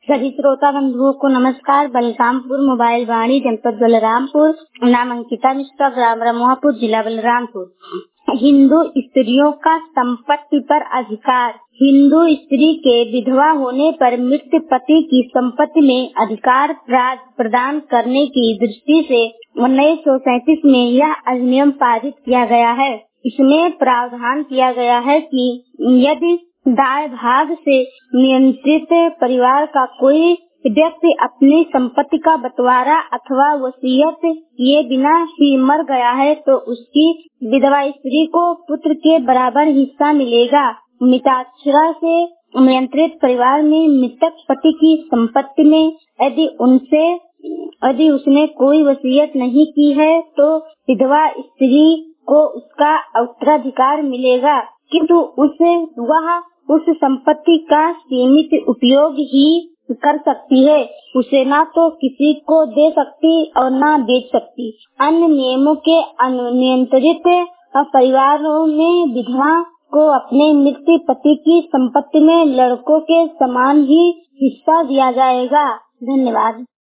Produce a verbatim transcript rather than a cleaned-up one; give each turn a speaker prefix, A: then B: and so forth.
A: सभी श्रोता बंधुओं को नमस्कार। बलरामपुर मोबाइल वाणी, जनपद बलरामपुर। नाम अंकिता मिश्रा, ग्राम रमोहापुर, जिला बलरामपुर। हिंदू स्त्रियों का संपत्ति पर अधिकार। हिंदू स्त्री के विधवा होने पर मृत पति की संपत्ति में अधिकार प्रदान करने की दृष्टि से उन्नीस सौ सैंतीस में यह अधिनियम पारित किया गया है। इसमें प्रावधान किया गया है कि यदि दाय भाग से नियंत्रित परिवार का कोई व्यक्ति अपनी संपत्ति का बंटवारा अथवा वसीयत किए बिना ही मर गया है तो उसकी विधवा स्त्री को पुत्र के बराबर हिस्सा मिलेगा। मिताक्षरा से नियंत्रित परिवार में मृतक पति की संपत्ति में यदि उनसे यदि उसने कोई वसीयत नहीं की है तो विधवा स्त्री को उसका उत्तराधिकार मिलेगा, किंतु उसे वह उस संपत्ति का सीमित उपयोग ही कर सकती है। उसे ना तो किसी को दे सकती और ना बेच सकती। अन्य नियमों के अनियंत्रित परिवारों में विधवा को अपने मृत पति की संपत्ति में लड़कों के समान ही हिस्सा दिया जाएगा। धन्यवाद।